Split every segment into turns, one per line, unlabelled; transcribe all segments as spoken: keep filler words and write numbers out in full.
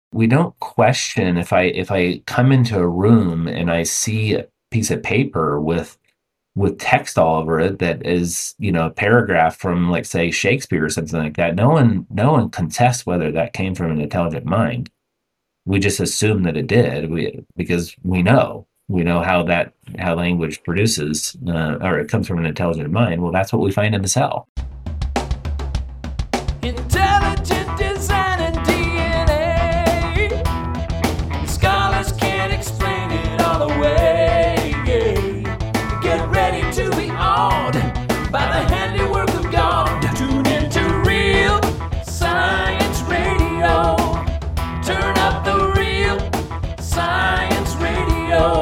we don't question if I if I come into a room and I see a piece of paper with with text all over it that is, you know, a paragraph from, like, say, Shakespeare or something like that. No one no one contests whether that came from an intelligent mind. We just assume that it did. We because we know we know how that how language produces, uh, or it comes from an intelligent mind. Well, that's what we find in the cell.
Intelligent design and D N A. Scholars can't explain it all away. Get ready to be awed by the handiwork of God. Tune into Real Science Radio. Turn up the Real Science Radio.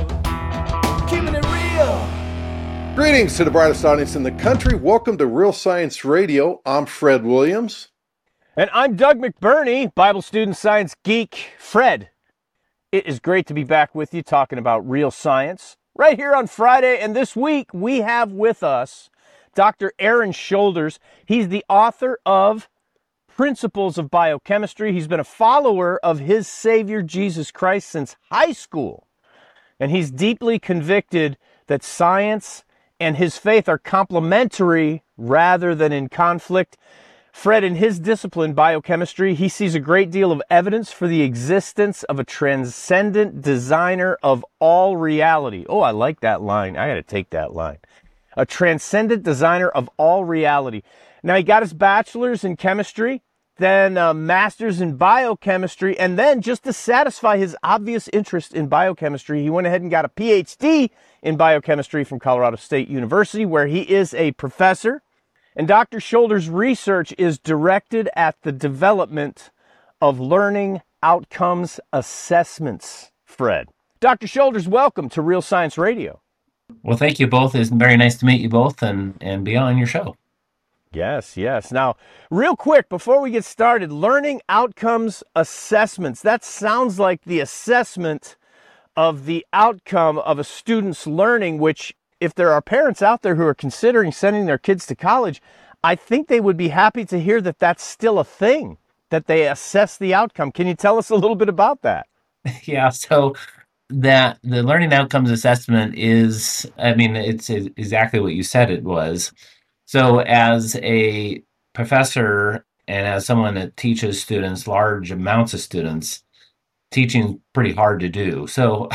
Keeping it real.
Greetings to the brightest audience in the country. Welcome to Real Science Radio. I'm Fred Williams.
And I'm Doug McBurney, Bible student, science geek. Fred, it is great to be back with you talking about real science right here on Friday. And this week we have with us Doctor Aaron Shoulders. He's the author of Principles of Biochemistry. He's been a follower of his Savior Jesus Christ since high school. And he's deeply convicted that science and his faith are complementary rather than in conflict. Fred, in his discipline, biochemistry, he sees a great deal of evidence for the existence of a transcendent designer of all reality. Oh, I like that line. I got to take that line. A transcendent designer of all reality. Now, he got his bachelor's in chemistry, then a master's in biochemistry, and then just to satisfy his obvious interest in biochemistry, he went ahead and got a P H D in biochemistry from Colorado State University, where he is a professor. And Doctor Shoulders' research is directed at the development of learning outcomes assessments, Fred. Doctor Shoulders, welcome to Real Science Radio.
Well, thank you both. It's very nice to meet you both and, and be on your show.
Yes, yes. Now, real quick, before we get started, learning outcomes assessments. That sounds like the assessment of the outcome of a student's learning, which, if there are parents out there who are considering sending their kids to college, I think they would be happy to hear that that's still a thing, that they assess the outcome. Can you tell us a little bit about that?
Yeah, so that the learning outcomes assessment is, I mean, it's exactly what you said it was. So as a professor and as someone that teaches students, large amounts of students, teaching pretty hard to do. So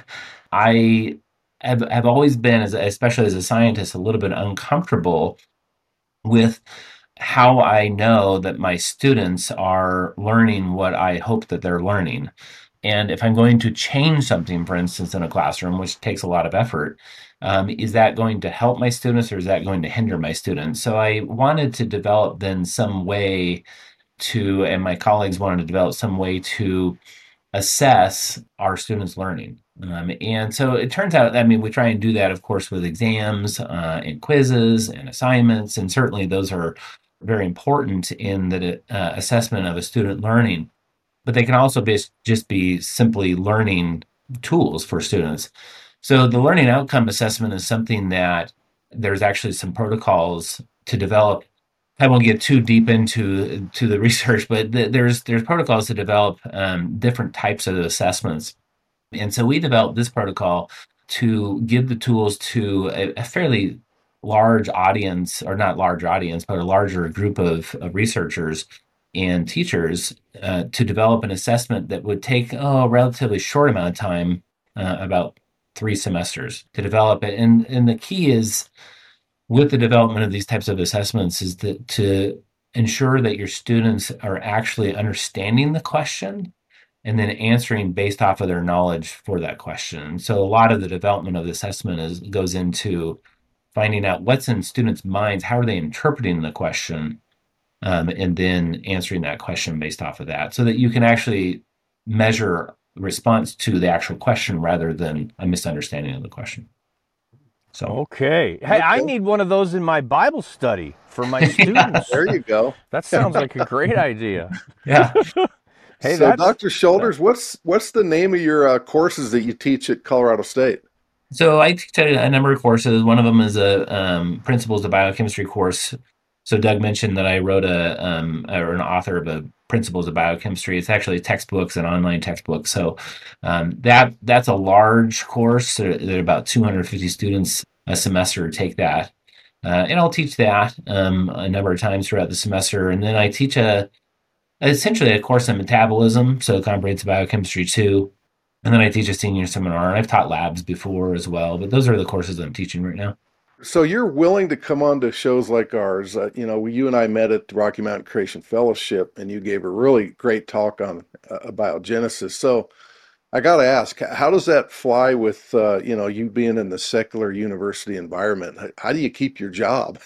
I have, have always been, as, especially as a scientist, a little bit uncomfortable with how I know that my students are learning what I hope that they're learning. And if I'm going to change something, for instance, in a classroom, which takes a lot of effort, um, is that going to help my students or is that going to hinder my students? So I wanted to develop then some way to, and my colleagues wanted to develop some way to assess our students' learning. Um, and so it turns out, I mean, we try and do that, of course, with exams uh, and quizzes and assignments, and certainly those are very important in the uh, assessment of a student learning. But they can also be just be simply learning tools for students. So the learning outcome assessment is something that there's actually some protocols to develop. I won't get too deep into to the research, but th- there's there's protocols to develop um, different types of assessments. And so we developed this protocol to give the tools to a, a fairly large audience, or not large audience, but a larger group of, of researchers and teachers uh, to develop an assessment that would take oh, a relatively short amount of time, uh, about three semesters to develop it. And, and the key is, with the development of these types of assessments, is that to ensure that your students are actually understanding the question and then answering based off of their knowledge for that question. So a lot of the development of the assessment is goes into finding out what's in students' minds, how are they interpreting the question, um, and then answering that question based off of that, so that you can actually measure response to the actual question rather than a misunderstanding of the question. So
okay. Hey, I need one of those in my Bible study for my students.
There you go.
That sounds like a great idea.
Yeah.
Hey,
so,
that's,
Doctor Shoulders, what's what's the name of your uh, courses that you teach at Colorado State?
So I teach a, a number of courses. One of them is a um, Principles of Biochemistry course. So Doug mentioned that I wrote a um, or an author of a principles of biochemistry. It's actually textbooks and online textbooks. So um, that that's a large course. There, there are about two hundred fifty students a semester take that. Uh, and I'll teach that um, a number of times throughout the semester. And then I teach a essentially a course on metabolism, so comprehensive biochemistry too. And then I teach a senior seminar. And I've taught labs before as well, but those are the courses I'm teaching right now.
So you're willing to come on to shows like ours. Uh, you know, you and I met at the Rocky Mountain Creation Fellowship, and you gave a really great talk on uh, abiogenesis. So I got to ask, how does that fly with, uh, you know, you being in the secular university environment? How do you keep your job?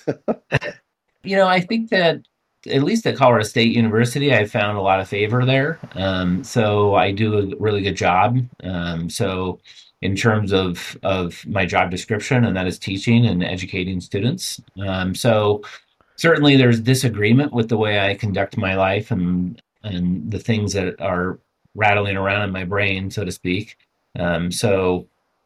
You know, I think that at least at Colorado State University, I found a lot of favor there. Um, so I do a really good job. Um, so in terms of of my job description, and that is teaching and educating students. Um, so certainly there's disagreement with the way I conduct my life and and the things that are rattling around in my brain, so to speak. Um, so,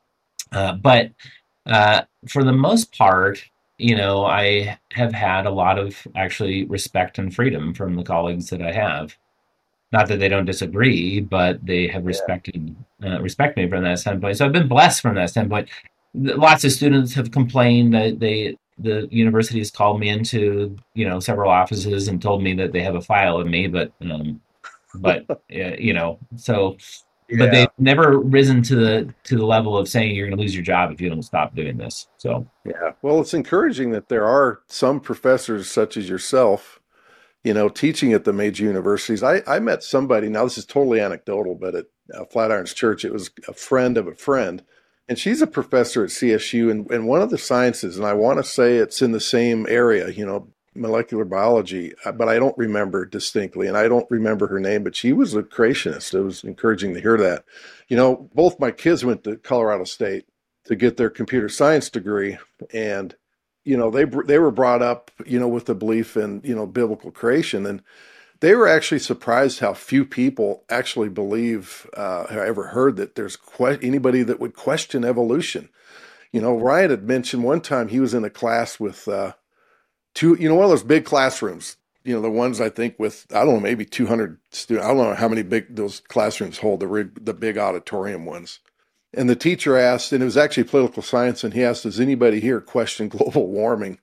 uh, but uh, for the most part, you know, I have had a lot of actually respect and freedom from the colleagues that I have. Not that they don't disagree, but they have respected uh, respect me from that standpoint. So I've been blessed from that standpoint. Lots of students have complained that they the university has called me into you know several offices and told me that they have a file of me, but um, but uh, you know so. But they've never risen to the to the level of saying you're going to lose your job if you don't stop doing this. So
yeah, well, it's encouraging that there are some professors such as yourself, you know, teaching at the major universities. I, I met somebody, now this is totally anecdotal, but at uh, Flatirons Church, it was a friend of a friend, and she's a professor at C S U in, in one of the sciences, and I want to say it's in the same area, you know, molecular biology, but I don't remember distinctly, and I don't remember her name, but she was a creationist. It was encouraging to hear that. You know, both my kids went to Colorado State to get their computer science degree, and you know, they they were brought up, you know, with the belief in, you know, biblical creation, and they were actually surprised how few people actually believe, uh, have ever heard that there's que- anybody that would question evolution. You know, Ryan had mentioned one time he was in a class with uh, two, you know, one of those big classrooms, you know, the ones I think with, I don't know, maybe two hundred students. I don't know how many big those classrooms hold, the, the big auditorium ones. And the teacher asked, and it was actually political science, and he asked, does anybody here question global warming?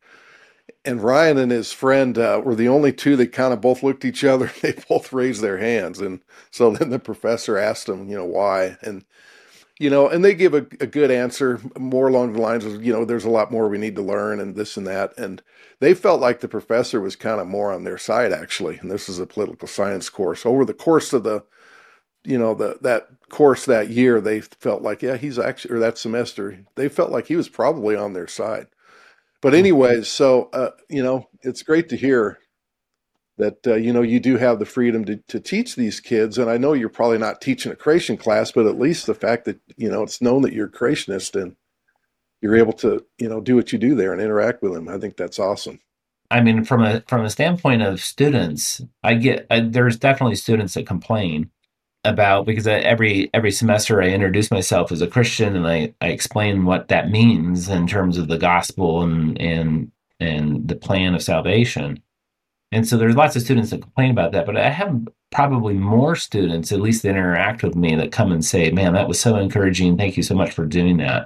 And Ryan and his friend uh, were the only two that kind of both looked at each other. They both raised their hands. And so then the professor asked them, you know, why? And, you know, and they give a, a good answer, more along the lines of, you know, there's a lot more we need to learn and this and that. And they felt like the professor was kind of more on their side, actually. And this is a political science course. Over the course of the, you know, the that course that year, they felt like, yeah, he's actually, or that semester, they felt like he was probably on their side. But anyways, so, uh, you know, it's great to hear that, uh, you know, you do have the freedom to, to teach these kids. And I know you're probably not teaching a creation class, but at least the fact that, you know, it's known that you're a creationist and you're able to, you know, do what you do there and interact with them. I think that's awesome.
I mean, from a from a standpoint of students, I get, I, there's definitely students that complain about, because I, every every semester I introduce myself as a Christian and I, I explain what that means in terms of the gospel and and and the plan of salvation. And so there's lots of students that complain about that, but I have probably more students, at least that interact with me, that come and say, man, that was so encouraging. Thank you so much for doing that.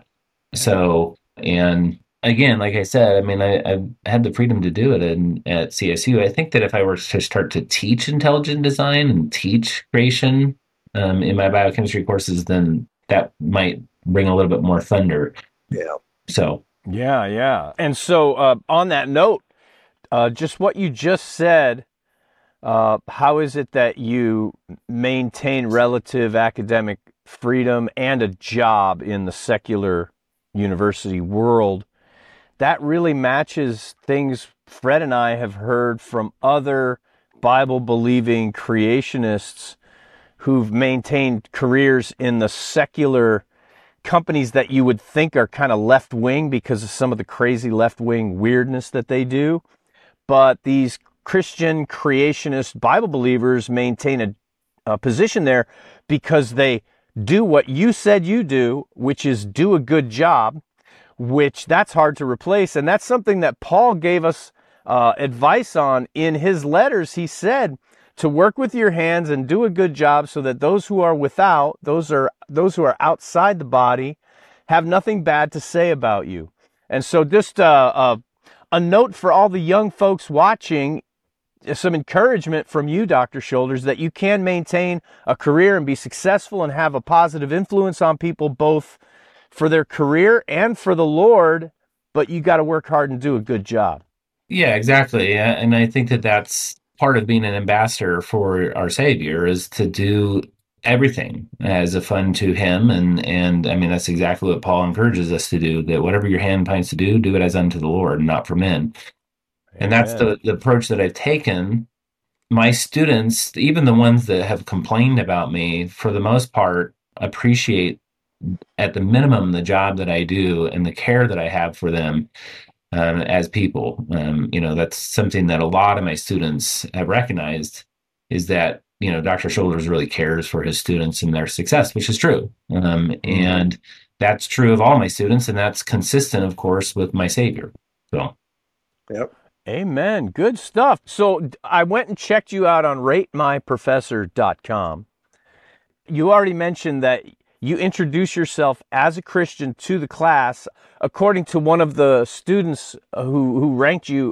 So, and again, like I said, I mean, I, I've had the freedom to do it in, at C S U. I think that if I were to start to teach intelligent design and teach creation um, in my biochemistry courses, then that might bring a little bit more thunder.
Yeah.
So.
Yeah, yeah. And so uh, on that note, uh, just what you just said, uh, how is it that you maintain relative academic freedom and a job in the secular university world? That really matches things Fred and I have heard from other Bible-believing creationists who've maintained careers in the secular companies that you would think are kind of left-wing because of some of the crazy left-wing weirdness that they do. But these Christian creationist Bible believers maintain a, a position there because they do what you said you do, which is do a good job, which that's hard to replace. And that's something that Paul gave us uh, advice on in his letters. He said to work with your hands and do a good job so that those who are without, those are those who are outside the body, have nothing bad to say about you. And so just uh, uh, a note for all the young folks watching, some encouragement from you, Doctor Shoulders, that you can maintain a career and be successful and have a positive influence on people, both for their career and for the Lord, but you got to work hard and do a good job.
Yeah, exactly. And I think that that's part of being an ambassador for our Savior, is to do everything as a fun to him. And, and I mean, that's exactly what Paul encourages us to do, that whatever your hand finds to do, do it as unto the Lord, not for men. Amen. And that's the, the approach that I've taken. My students, even the ones that have complained about me, for the most part, appreciate at the minimum the job that I do and the care that I have for them. Um, as people, um, you know, that's something that a lot of my students have recognized, is that, you know, Doctor Shoulders really cares for his students and their success, which is true. Um, mm-hmm. And that's true of all my students. And that's consistent, of course, with my Savior. So,
yep.
Amen. Good stuff. So I went and checked you out on rate my professor dot com. You already mentioned that you introduce yourself as a Christian to the class. According to one of the students who, who ranked you,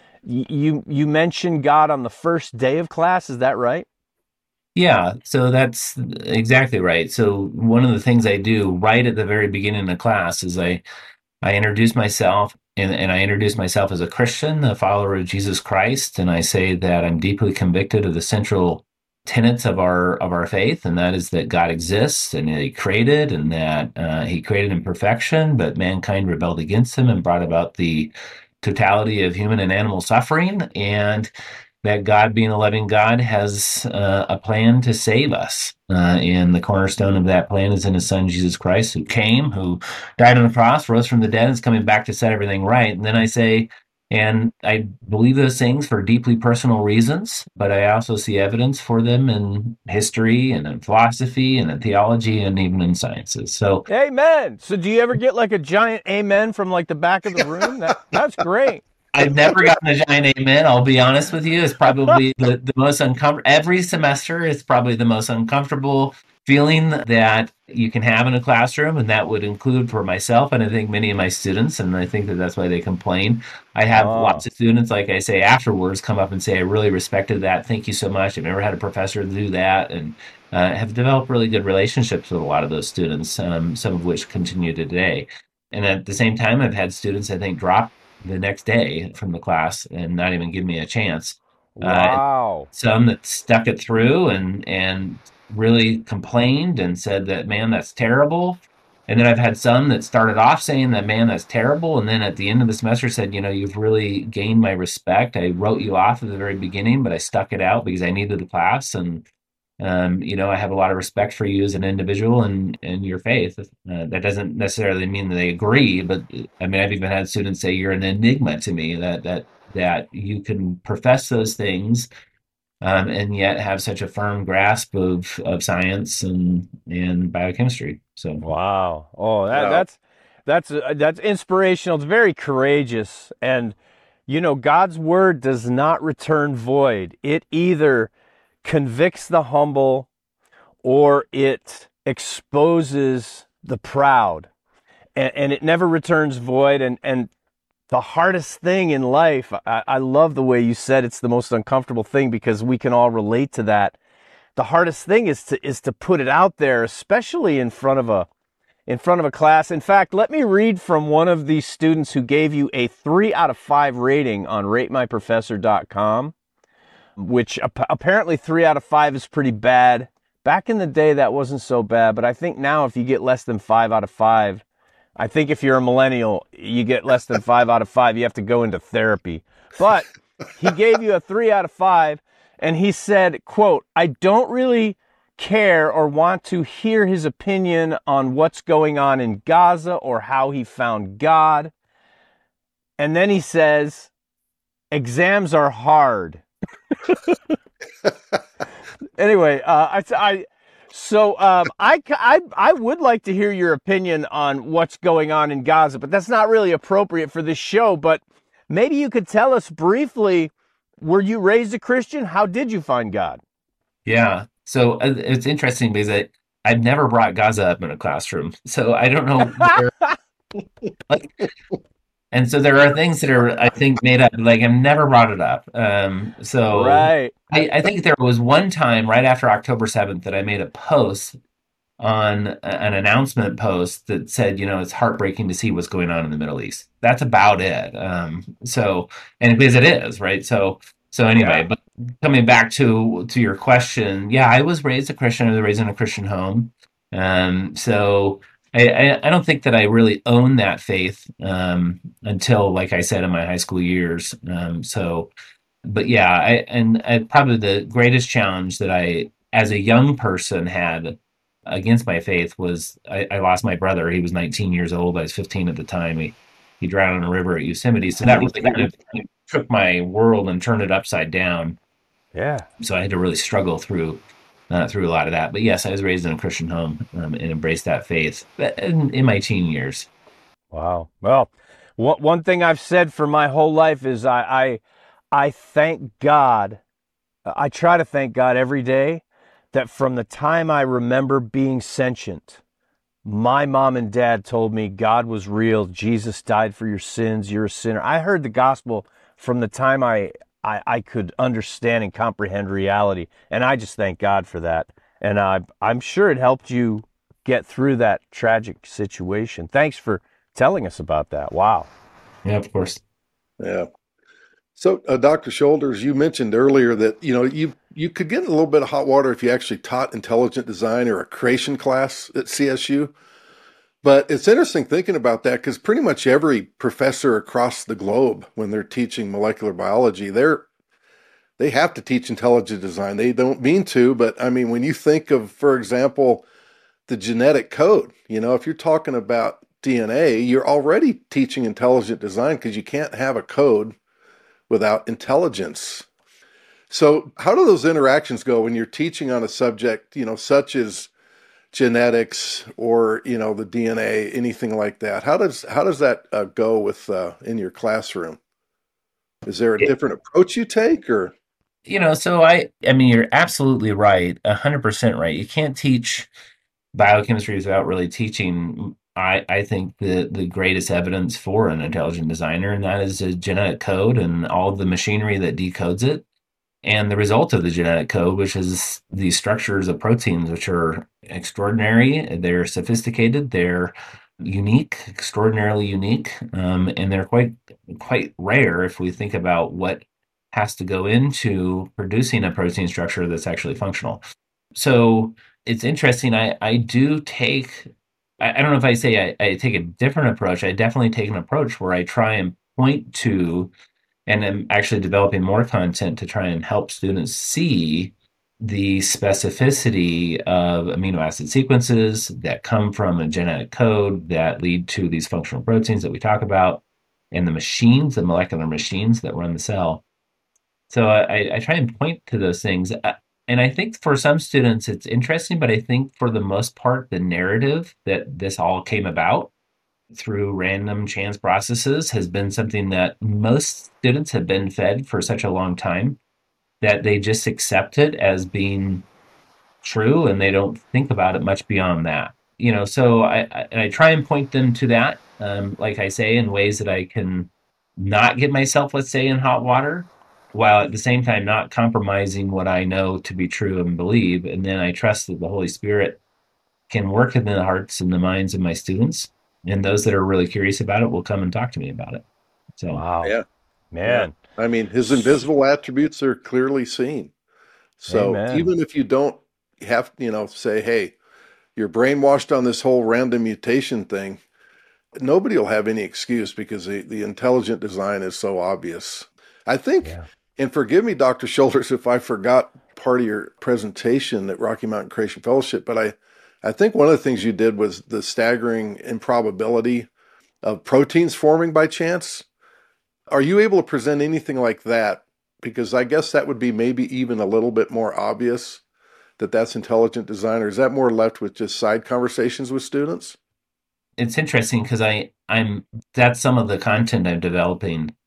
you, you mentioned God on the first day of class. Is that right?
Yeah, so that's exactly right. So one of the things I do right at the very beginning of class is I, I introduce myself, and, and I introduce myself as a Christian, a follower of Jesus Christ. And I say that I'm deeply convicted of the central tenets of our of our faith, and that is that God exists and he created, and that uh, he created in perfection, but mankind rebelled against him and brought about the totality of human and animal suffering, and that God, being a loving God, has uh, a plan to save us. Uh, and the cornerstone of that plan is in his son, Jesus Christ, who came, who died on the cross, rose from the dead, and is coming back to set everything right. And then I say, and I believe those things for deeply personal reasons, but I also see evidence for them in history and in philosophy and in theology and even in sciences. So,
amen. So do you ever get like a giant amen from like the back of the room? That, that's great.
I've never gotten a giant amen. I'll be honest with you. It's probably the, the most uncomfortable. Every semester, it's probably the most uncomfortable feeling that you can have in a classroom, and that would include for myself and I think many of my students, and I think that that's why they complain. I have oh. lots of students, like I say, afterwards come up and say, I really respected that. Thank you so much. I've never had a professor do that, and uh, have developed really good relationships with a lot of those students, um, some of which continue today. And at the same time, I've had students, I think, drop the next day from the class and not even give me a chance.
Wow.
Uh, some that stuck it through and and really complained and said that, man, that's terrible. And then I've had some that started off saying that, man, that's terrible. And then at the end of the semester said, you know, you've really gained my respect. I wrote you off at the very beginning, but I stuck it out because I needed the class. And, um, you know, I have a lot of respect for you as an individual and, and your faith. Uh, that doesn't necessarily mean that they agree, but I mean, I've even had students say, you're an enigma to me, that, that, that you can profess those things Um, and yet have such a firm grasp of, of science and, and biochemistry. So
wow, oh, that,
wow.
that's that's uh, that's inspirational. It's very courageous, and you know, God's word does not return void. It either convicts the humble, or it exposes the proud, and, and it never returns void. And and the hardest thing in life, I, I love the way you said it's the most uncomfortable thing, because we can all relate to that. The hardest thing is to is to put it out there, especially in front of a in front of a class. In fact, let me read from one of these students who gave you a three out of five rating on rate my professor dot com, which ap- apparently three out of five is pretty bad. Back in the day, that wasn't so bad, but I think now if you get less than five out of five, I think if you're a millennial, you get less than five out of five, you have to go into therapy. But he gave you a three out of five, and he said, quote, I don't really care or want to hear his opinion on what's going on in Gaza or how he found God. And then he says, exams are hard. Anyway, uh, I, I So um, I, I, I would like to hear your opinion on what's going on in Gaza, but that's not really appropriate for this show. But maybe you could tell us briefly were you raised a Christian? How did you find God?
Yeah. So uh, it's interesting because I, I've never brought Gaza up in a classroom. So I don't know where, like, and so there are things that are, I think, made up. Like I've never brought it up. Um, so
Right.
I, I think there was one time right after October seventh that I made a post on a- an announcement post that said, you know, it's heartbreaking to see what's going on in the Middle East. That's about it. Um, so, and because it is, right? So, so anyway,
Yeah.
but coming back to to your question, yeah, I was raised a Christian. I was raised in a Christian home. Um, so I, I, I don't think that I really own that faith um, until, like I said, in my high school years. Um, so, but yeah, I and I, probably the greatest challenge that I, as a young person, had against my faith was I, I lost my brother. He was nineteen years old. I was fifteen at the time. He he drowned in a river at Yosemite. So that really kind of took my world and turned it upside down.
Yeah.
So I had to really struggle through uh, through a lot of that. But yes, I was raised in a Christian home um, and embraced that faith in, in my teen years.
Wow. Well, one one thing I've said for my whole life is I I, I thank God. I try to thank God every day that from the time I remember being sentient, my mom and dad told me God was real. Jesus died for your sins. You're a sinner. I heard the gospel from the time I, I, I could understand and comprehend reality. And I just thank God for that. And I, I'm sure it helped you get through that tragic situation. Thanks for telling us about that. Wow.
Yeah, of course.
Yeah. So, uh, Doctor Shoulders, you mentioned earlier that, you know, you you could get in a little bit of hot water if you actually taught intelligent design or a creation class at C S U. But it's interesting thinking about that because pretty much every professor across the globe, when they're teaching molecular biology, they're they have to teach intelligent design. They don't mean to, but I mean, when you think of, for example, the genetic code, you know, if you're talking about D N A, you're already teaching intelligent design because you can't have a code without intelligence. So how do those interactions go when you're teaching on a subject, you know, such as genetics or, you know, the D N A, anything like that? How does how does that uh, go with uh, in your classroom? Is there a
It,
different approach you take, or?
you know, so I, I mean, you're absolutely right, a hundred percent right. You can't teach biochemistry without really teaching. I, I think the the greatest evidence for an intelligent designer, and that is a genetic code and all of the machinery that decodes it, and the result of the genetic code, which is these structures of proteins, which are extraordinary. They're sophisticated. They're unique, extraordinarily unique, um, and they're quite quite rare if we think about what has to go into producing a protein structure that's actually functional. So it's interesting. I, I do take, I, I don't know if I say I, I take a different approach. I definitely take an approach where I try and point to, and I'm actually developing more content to try and help students see the specificity of amino acid sequences that come from a genetic code that lead to these functional proteins that we talk about, and the machines, the molecular machines that run the cell. So I, I try and point to those things. Uh, And I think for some students it's interesting, but I think for the most part, the narrative that this all came about through random chance processes has been something that most students have been fed for such a long time that they just accept it as being true and they don't think about it much beyond that. You know, so I, I, and I try and point them to that, um, like I say, in ways that I can not get myself, let's say, in hot water, while at the same time not compromising what I know to be true and believe. And then I trust that the Holy Spirit can work in the hearts and the minds of my students. And those that are really curious about it will come and talk to me about it. So,
Wow.
Yeah.
Man.
Yeah. I mean, his invisible attributes are clearly seen. So
Amen.
even if you don't have, you know, say, hey, you're brainwashed on this whole random mutation thing, nobody will have any excuse because the, the intelligent design is so obvious. I think,
Yeah.
and forgive me, Doctor Shoulders, if I forgot part of your presentation at Rocky Mountain Creation Fellowship, but I, I think one of the things you did was the staggering improbability of proteins forming by chance. Are you able to present anything like that? Because I guess that would be maybe even a little bit more obvious that that's intelligent design, or is that more left with just side conversations with students?
it's interesting because I I'm that's some of the content I'm developing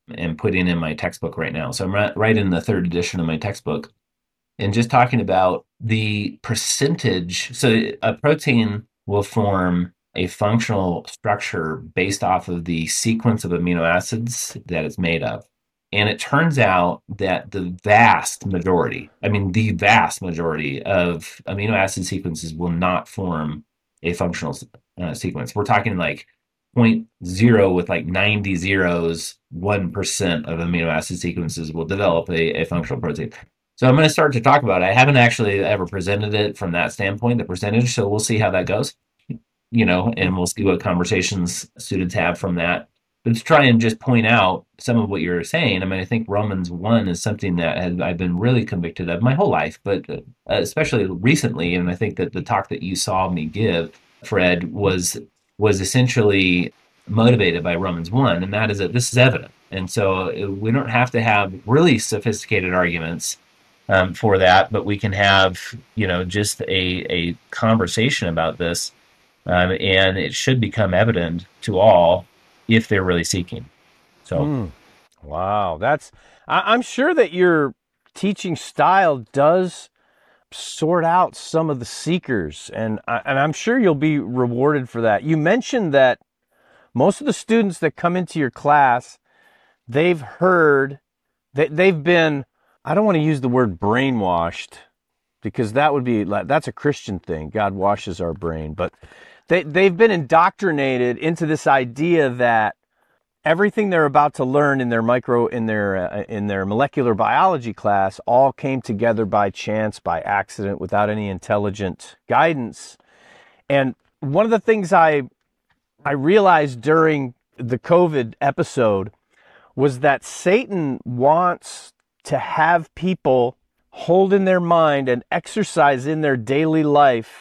and putting in my textbook right now. So I'm right, right in the third edition of my textbook, and just talking about the percentage. So a protein will form a functional structure based off of the sequence of amino acids that it's made of. And it turns out that the vast majority, I mean, the vast majority of amino acid sequences will not form a functional uh, sequence. We're talking like zero point zero with like ninety zeros, one percent of amino acid sequences will develop a, a functional protein. So I'm going to start to talk about it. I haven't actually ever presented it from that standpoint, the percentage. So we'll see how that goes, you know, and we'll see what conversations students have from that. But to try and just point out some of what you're saying, I mean, I think Romans one is something that has, I've been really convicted of my whole life, but uh, especially recently. And I think that the talk that you saw me give, Fred, was was essentially motivated by Romans one, and that is that this is evident. And so uh, we don't have to have really sophisticated arguments um, for that, but we can have, you know, just a, a conversation about this, um, and it should become evident to all if they're really seeking. So,
mm. Wow, that's, I, I'm sure that your teaching style does sort out some of the seekers, and I, and I'm sure you'll be rewarded for that. You mentioned that most of the students that come into your class, they've heard that they've been, I don't want to use the word brainwashed, because that would be like, that's a Christian thing. God washes our brain, but they, they've been indoctrinated into this idea that everything they're about to learn in their micro, in their, uh, in their molecular biology class all came together by chance, by accident, without any intelligent guidance. And one of the things I, I realized during the COVID episode was that Satan wants to have people hold in their mind and exercise in their daily life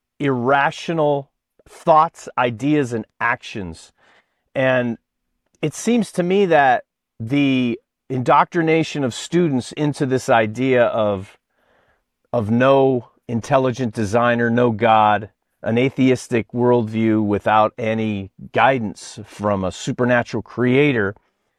irrational thoughts, ideas, and actions. And it seems to me that the indoctrination of students into this idea of, of no intelligent designer, no God, an atheistic worldview without any guidance from a supernatural creator,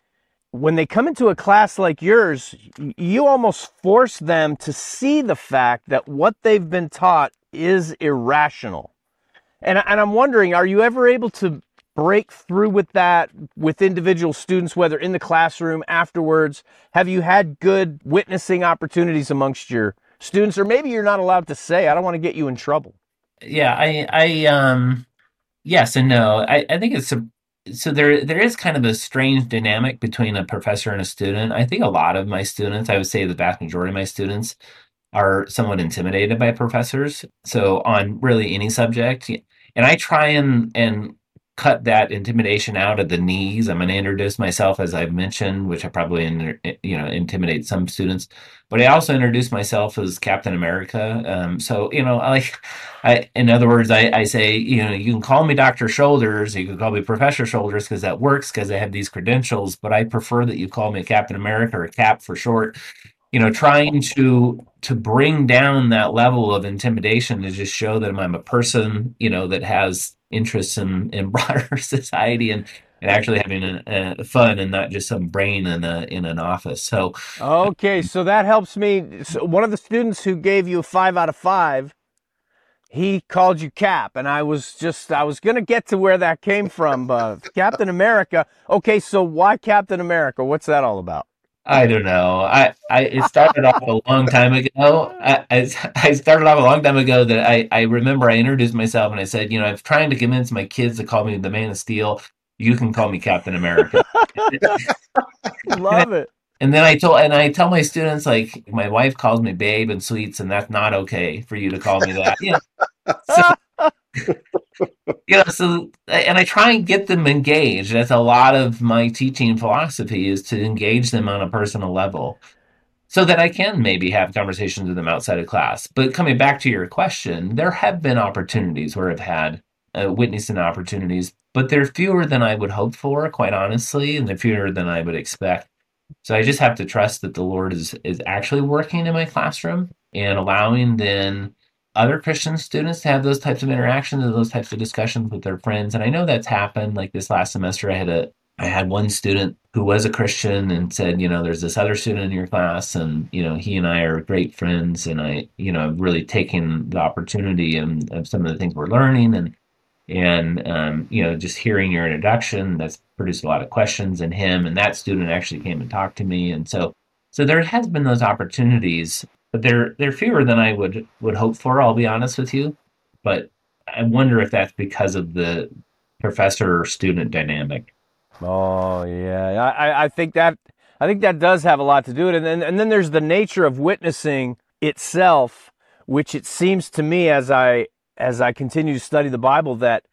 when they come into a class like yours, you almost force them to see the fact that what they've been taught is irrational. And, and I'm wondering, are you ever able to break through with that with individual students, whether in the classroom, afterwards? Have you had good witnessing opportunities amongst your students? Or maybe you're not allowed to say, I don't want to get you in trouble.
Yeah, I, I, um, yes and no. I, I think it's a, so there, there is kind of a strange dynamic between a professor and a student. I think a lot of my students, I would say the vast majority of my students, are somewhat intimidated by professors. So on really any subject, and I try and and cut that intimidation out at the knees. I'm going to introduce myself, as I've mentioned, which I probably you know intimidate some students. But I also introduce myself as Captain America. Um, so you know, like, I, in other words, I, I say, you know, you can call me Doctor Shoulders, you can call me Professor Shoulders, because that works, because I have these credentials. But I prefer that you call me Captain America, or Cap for short. You know, trying to to bring down that level of intimidation to just show that I'm a person, you know, that has interests in, in broader society and, and actually having a, a fun and not just some brain in a in an office. So
okay, so that helps me. So one of the students who gave you a five out of five, he called you Cap, and I was just I was gonna get to where that came from. Uh, Captain America. Okay, so why Captain America? What's that all about?
I don't know. I, I it started off a long time ago. I, I, I started off a long time ago that I, I remember I introduced myself and I said, you know, I'm trying to convince my kids to call me the Man of Steel. You can call me Captain America.
Love it.
And then I told, and I tell my students, like, my wife calls me babe and sweets, and that's not okay for you to call me that. Yeah. So, you know, so, and I try and get them engaged. That's a lot of my teaching philosophy, is to engage them on a personal level so that I can maybe have conversations with them outside of class. But coming back to your question, there have been opportunities where I've had uh, witnessing opportunities, but they're fewer than I would hope for, quite honestly, and they're fewer than I would expect. So I just have to trust that the Lord is is actually working in my classroom and allowing then other Christian students to have those types of interactions and those types of discussions with their friends. And I know that's happened. Like this last semester, I had a, I had one student who was a Christian and said, you know, there's this other student in your class, and you know, he and I are great friends, and I, you know, I've really taken the opportunity and of some of the things we're learning, and and um, you know, just hearing your introduction, that's produced a lot of questions in him, and that student actually came and talked to me, and so so there has been those opportunities, but they're they're fewer than I would would hope for. I'll be honest with you, but I wonder if that's because of the professor student dynamic.
Oh yeah, I, I think that I think that does have a lot to do with it, and then and then there's the nature of witnessing itself, which it seems to me as I as I continue to study the Bible that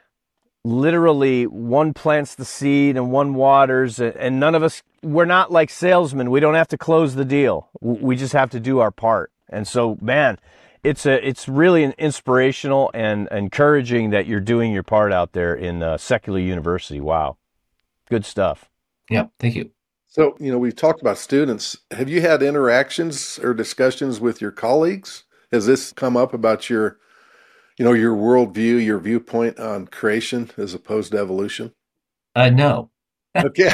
literally one plants the seed and one waters, and none of us, we're not like salesmen. We don't have to close the deal. We just have to do our part. And so, man, it's a it's really an inspirational and encouraging that you're doing your part out there in uh, secular university. Wow. Good stuff.
Yeah, thank you.
So, you know, we've talked about students. Have you had interactions or discussions with your colleagues? Has this come up about your, you know, your worldview, your viewpoint on creation as opposed to evolution?
Uh, no.
Okay.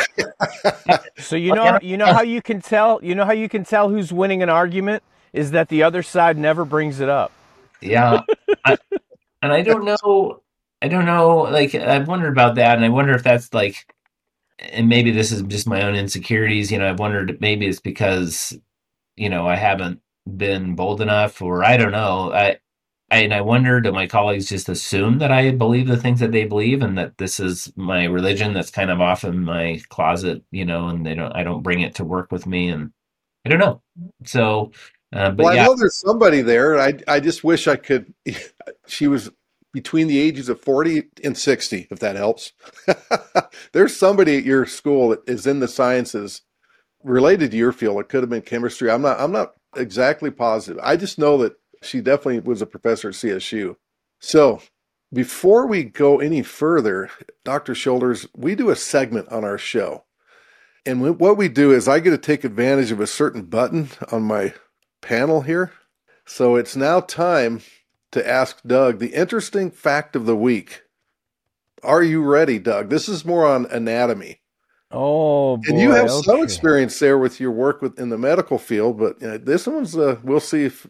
So you know you know how you can tell you know how you can tell who's winning an argument is that the other side never brings it up.
Yeah, I, and I don't know. I don't know. Like, I've wondered about that, and I wonder if that's like, and maybe this is just my own insecurities. You know, I've wondered if maybe it's because, you know, I haven't been bold enough, or I don't know. I, I and I wonder, do my colleagues just assume that I believe the things that they believe, and that this is my religion that's kind of off in my closet, you know, and they don't, I don't bring it to work with me, and I don't know. So, uh, but
Well, I
yeah,
know there's somebody there. I I just wish I could. She was between the ages of forty and sixty, if that helps. There's somebody at your school that is in the sciences related to your field. It could have been chemistry. I'm not I'm not exactly positive. I just know that she definitely was a professor at C S U. So before we go any further, Doctor Shoulders, we do a segment on our show. And we- what we do is I get to take advantage of a certain button on my panel here. So it's now time to ask Doug the interesting fact of the week. Are you ready, Doug? This is more on anatomy.
Oh boy.
And you have some
okay.
experience there with your work with in the medical field, but uh, this one's uh, we'll see if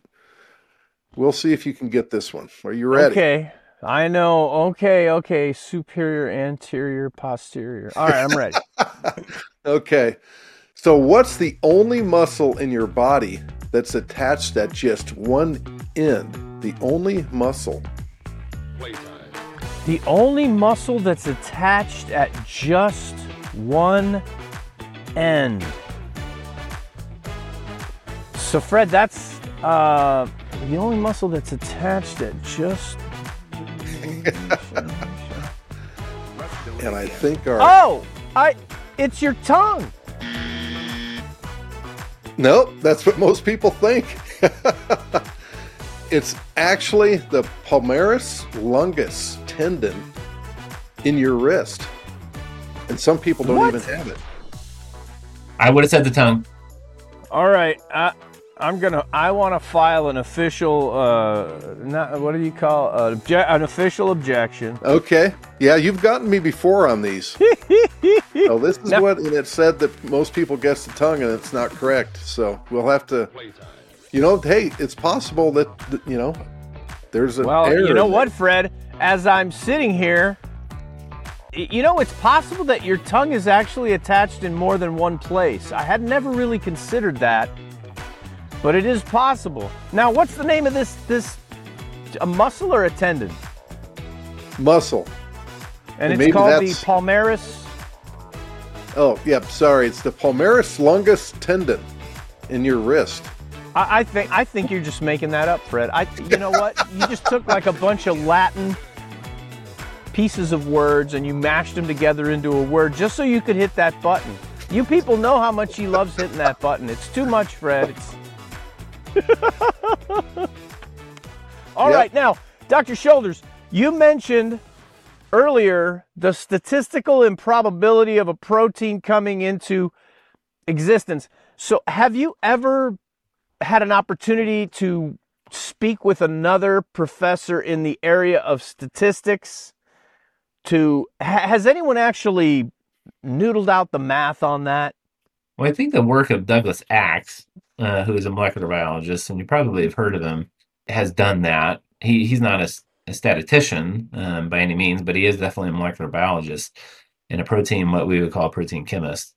we'll see if you can get this one. Are you ready?
Okay. I know. Okay, okay. Superior, anterior, posterior. All right, I'm ready.
Okay. So what's the only muscle in your body that's attached at just one end? The only muscle.
The only muscle that's attached at just one end. So Fred, that's uh, the only muscle that's attached at just.
And I think our
Oh, I. It's your tongue.
Nope, that's what most people think. It's actually the palmaris longus tendon in your wrist. And some people don't
What?
even have it.
I would have said the tongue.
All right, I, I'm gonna. I want to file an official. Uh, not what do you call uh, obje- an official objection.
Okay. Yeah, you've gotten me before on these. So this is
No.
what, and it said that most people guess the tongue, and it's not correct. So we'll have to, you know, hey, it's possible that, that, you know, there's an
Well,
error
you know
in
what,
there.
Fred? As I'm sitting here, y- you know, it's possible that your tongue is actually attached in more than one place. I had never really considered that, but it is possible. Now, what's the name of this? This a muscle or a tendon?
Muscle.
And
And
it's
maybe
called
that's-
the palmaris.
Oh, yep, sorry. It's the palmaris longus tendon in your wrist.
I, I think I think you're just making that up, Fred. I, you know what? You just took like a bunch of Latin pieces of words and you mashed them together into a word just so you could hit that button. You people know how much he loves hitting that button. It's too much, Fred. It's... All
Yep.
right, now, Doctor Shoulders, you mentioned earlier the statistical improbability of a protein coming into existence. So have you ever had an opportunity to speak with another professor in the area of statistics? To ha- has anyone actually noodled out the math on that?
Well, I think the work of Douglas Axe, uh, who is a molecular biologist, and you probably have heard of him, has done that. He he's not a, a statistician um, by any means, but he is definitely a molecular biologist and a protein, what we would call a protein chemist.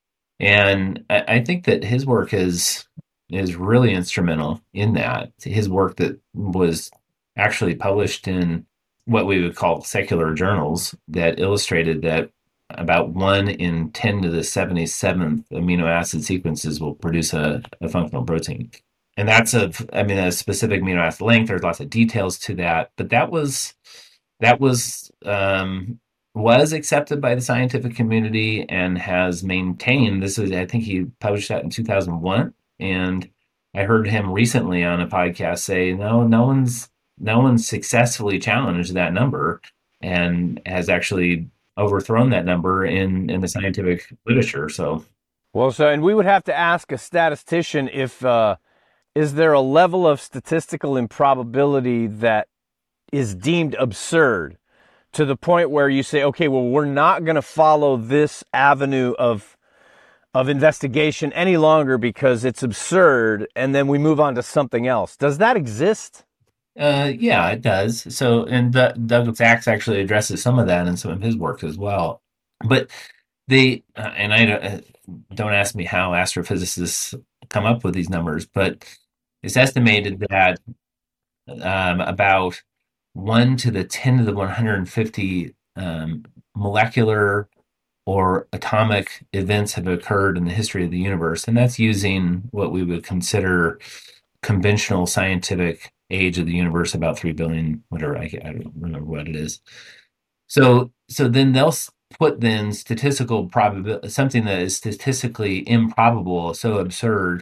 And I, I think that his work is is really instrumental in that. His work that was actually published in what we would call secular journals that illustrated that about one in ten to the seventy-seventh amino acid sequences will produce a, a functional protein. And that's a, I mean, a specific amino acid length. There's lots of details to that, but that was, that was, um, was accepted by the scientific community and has maintained. This is, I think he published that in two thousand one. And I heard him recently on a podcast say, no, no one's, no one's successfully challenged that number and has actually overthrown that number in, in the scientific literature. So,
well, so, and we would have to ask a statistician if, uh, is there a level of statistical improbability that is deemed absurd to the point where you say, okay, well, we're not going to follow this avenue of of investigation any longer because it's absurd, and then we move on to something else. Does that exist?
Uh, yeah, it does. So, and the, Douglas Axe actually addresses some of that in some of his work as well. But they, uh, and I don't, uh, don't ask me how astrophysicists come up with these numbers, but it's estimated that um, about one to the ten to the one hundred fifty um, molecular or atomic events have occurred in the history of the universe. And that's using what we would consider conventional scientific age of the universe, about three billion, whatever, I, I don't remember what it is. So, so then they'll put then statistical probability, something that is statistically improbable, so absurd,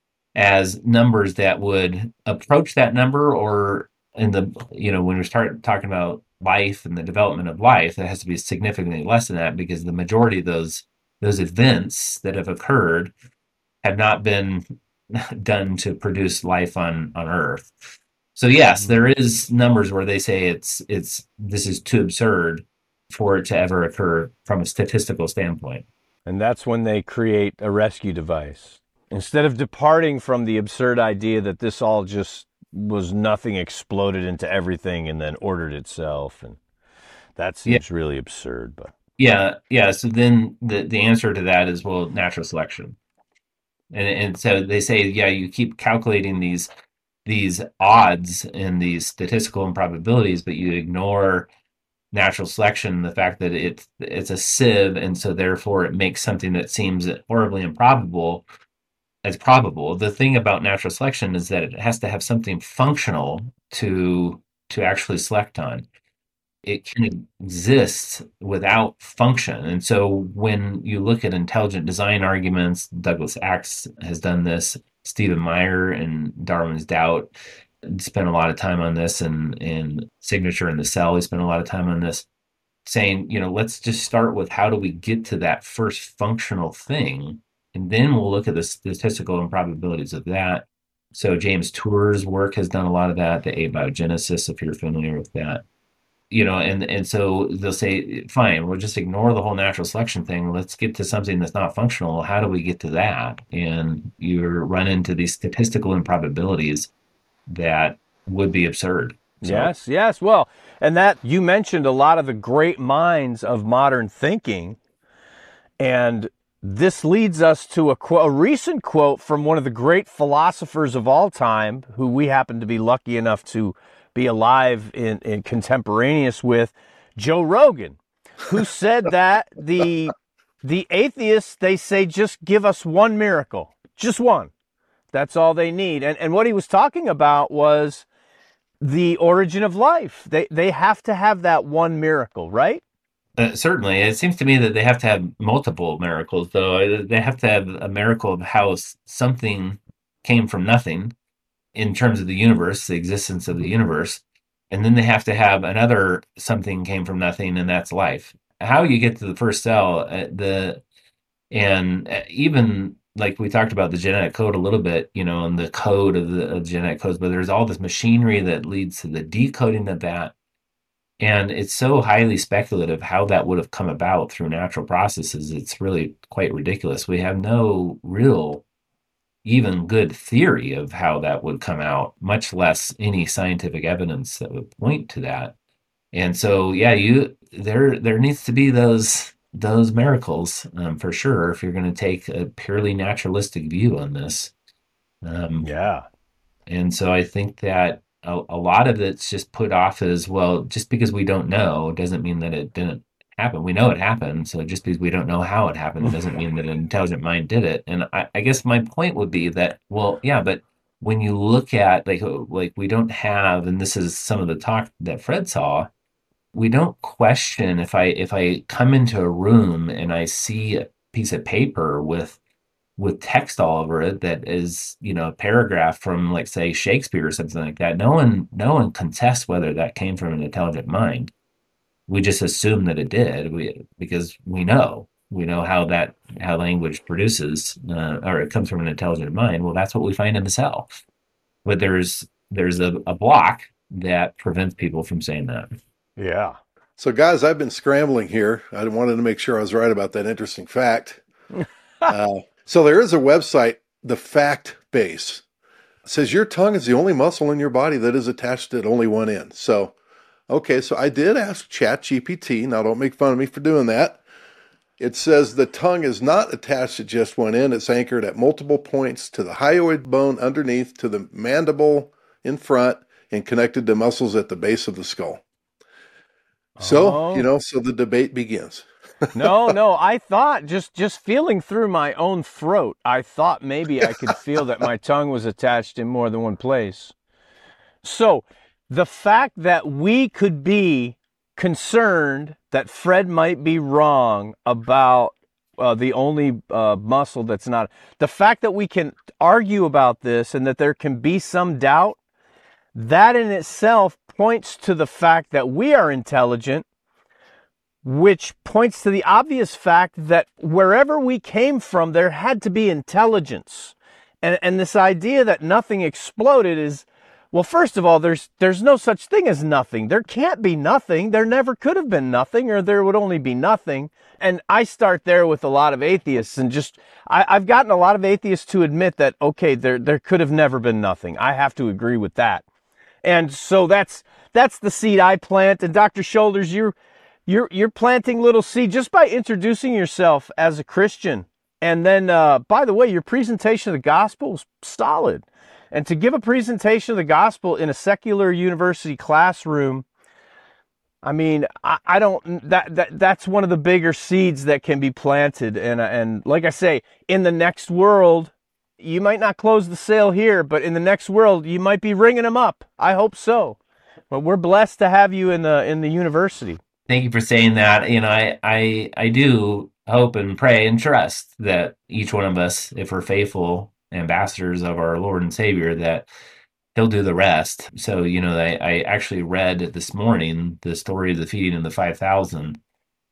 as numbers that would approach that number, or in the, you know, when we start talking about life and the development of life, it has to be significantly less than that, because the majority of those those events that have occurred have not been done to produce life on on Earth. So yes, there is numbers where they say it's it's this is too absurd for it to ever occur from a statistical standpoint.
And that's when they create a rescue device. Instead of departing from the absurd idea that this all just was nothing exploded into everything and then ordered itself, and that seems yeah. really absurd. But
yeah, yeah. So then the the answer to that is, well, natural selection, and and so they say, yeah, you keep calculating these these odds and these statistical improbabilities, but you ignore natural selection, the fact that it's it's a sieve, and so therefore it makes something that seems horribly improbable as probable. The thing about natural selection is that it has to have something functional to to actually select on. It can exist without function. And so when you look at intelligent design arguments, Douglas Axe has done this, Stephen Meyer and Darwin's Doubt spent a lot of time on this, and, and Signature in the Cell, he spent a lot of time on this, saying, you know, let's just start with how do we get to that first functional thing, and then we'll look at the statistical improbabilities of that. So James Tour's work has done a lot of that, the abiogenesis, if you're familiar with that. You know, and, and so they'll say, fine, we'll just ignore the whole natural selection thing. Let's get to something that's not functional. How do we get to that? And you run into these statistical improbabilities that would be absurd. So,
yes, yes. Well, and that you mentioned a lot of the great minds of modern thinking, and this leads us to a, qu- a recent quote from one of the great philosophers of all time, who we happen to be lucky enough to be alive in, in contemporaneous with, Joe Rogan, who said that the the atheists, they say, just give us one miracle, just one. That's all they need. And and what he was talking about was the origin of life. They they have to have that one miracle, right?
Uh, certainly. It seems to me that they have to have multiple miracles, though. They have to have a miracle of how something came from nothing in terms of the universe, the existence of the universe. And then they have to have another something came from nothing, and that's life. How you get to the first cell, uh, the and uh, even like we talked about the genetic code a little bit, you know, and the code of the of genetic codes, but there's all this machinery that leads to the decoding of that. And it's so highly speculative how that would have come about through natural processes. It's really quite ridiculous. We have no real, even good theory of how that would come out, much less any scientific evidence that would point to that. And so, yeah, you there there needs to be those those miracles um, for sure if you're going to take a purely naturalistic view on this. Um,
Yeah.
and so I think that a, a lot of it's just put off as, well, just because we don't know doesn't mean that it didn't happen. We know it happened. So just because we don't know how it happened doesn't mean that an intelligent mind did it. And I, I guess my point would be that, well, yeah, but when you look at like like we don't have, and this is some of the talk that Fred saw, we don't question if I if I come into a room and I see a piece of paper with with text all over it that is, you know, a paragraph from, like, say, Shakespeare or something like that. No one no one contests whether that came from an intelligent mind. We just assume that it did, we because we know we know how that how language produces, uh, or it comes from an intelligent mind. Well, that's what we find in the cell. But there's there's a, a block that prevents people from saying that.
Yeah.
So, guys, I've been scrambling here. I wanted to make sure I was right about that interesting fact. uh, so there is a website, The Fact Base. It says your tongue is the only muscle in your body that is attached at only one end. So, okay, so I did ask ChatGPT. Now, don't make fun of me for doing that. It says the tongue is not attached at just one end. It's anchored at multiple points to the hyoid bone underneath, to the mandible in front, and connected to muscles at the base of the skull. So,
Oh.
you know, so the debate begins.
No, no, I thought just just feeling through my own throat, I thought maybe I could feel that my tongue was attached in more than one place. So, the fact that we could be concerned that Fred might be wrong about uh, the only uh, muscle that's not, the fact that we can argue about this and that there can be some doubt, that in itself points to the fact that we are intelligent, which points to the obvious fact that wherever we came from, there had to be intelligence. And, and this idea that nothing exploded is, well, first of all, there's there's no such thing as nothing. There can't be nothing. There never could have been nothing, or there would only be nothing. And I start there with a lot of atheists, and just I, I've gotten a lot of atheists to admit that, okay, there there could have never been nothing. I have to agree with that. And so that's that's the seed I plant. And Doctor Shoulders, you're you're you're planting little seed just by introducing yourself as a Christian. And then, uh, by the way, your presentation of the gospel was solid. And to give a presentation of the gospel in a secular university classroom, I mean, I, I don't, that, that, that's one of the bigger seeds that can be planted. And, and like I say, in the next world, you might not close the sale here, but in the next world, you might be ringing them up. I hope so. But we're blessed to have you in the, in the university.
Thank you for saying that. You know, I, I, I do hope and pray and trust that each one of us, if we're faithful ambassadors of our Lord and Savior, that he'll do the rest. So, you know, I, I actually read this morning the story of the feeding of the five thousand,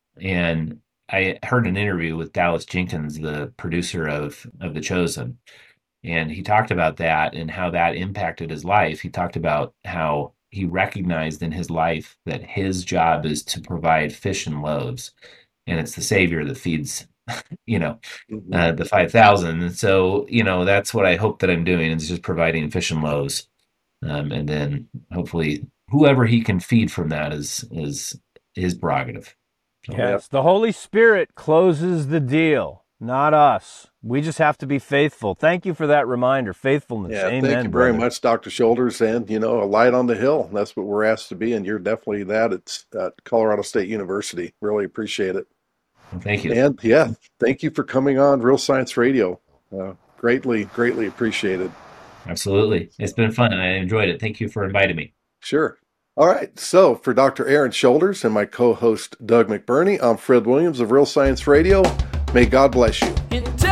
and I heard an interview with Dallas Jenkins, the producer of, of The Chosen, and he talked about that and how that impacted his life. He talked about how he recognized in his life that his job is to provide fish and loaves, and it's the Savior that feeds you know, uh, the five thousand. And so, you know, that's what I hope that I'm doing, is just providing fish and loaves. Um, and then hopefully whoever he can feed from that is, is his prerogative. So,
Yes, the Holy Spirit closes the deal, not us. We just have to be faithful. Thank you for that reminder. Faithfulness.
Yeah,
Amen,
thank you very
brother.
much, Doctor Shoulders. And, you know, a light on the hill. That's what we're asked to be. And you're definitely that. It's at Colorado State University. Really appreciate it.
well, thank you.
And yeah, thank you for coming on Real Science Radio. Uh, greatly, greatly appreciated.
Absolutely. It's been fun. I enjoyed it. Thank you for inviting me.
Sure. All right. So for Doctor Aaron Shoulders and my co-host Doug McBurney, I'm Fred Williams of Real Science Radio. May God bless you.
Intelligent